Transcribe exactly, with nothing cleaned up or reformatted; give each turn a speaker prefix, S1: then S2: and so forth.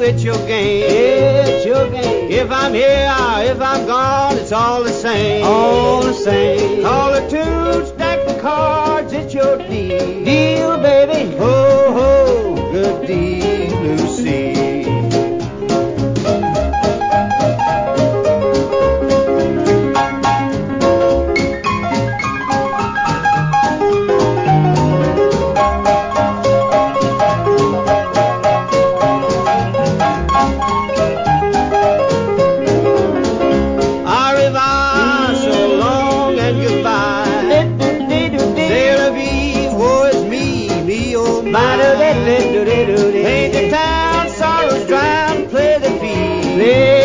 S1: it's your game.
S2: It's your game.
S1: If I'm here or if I'm gone, it's all the same.
S2: All the same.
S1: Call a tune, stack the cards, it's your deal.
S2: Deal, baby.
S1: Ho, ho, good deal, Lucy. Paint the town, sorrows drown, play the field.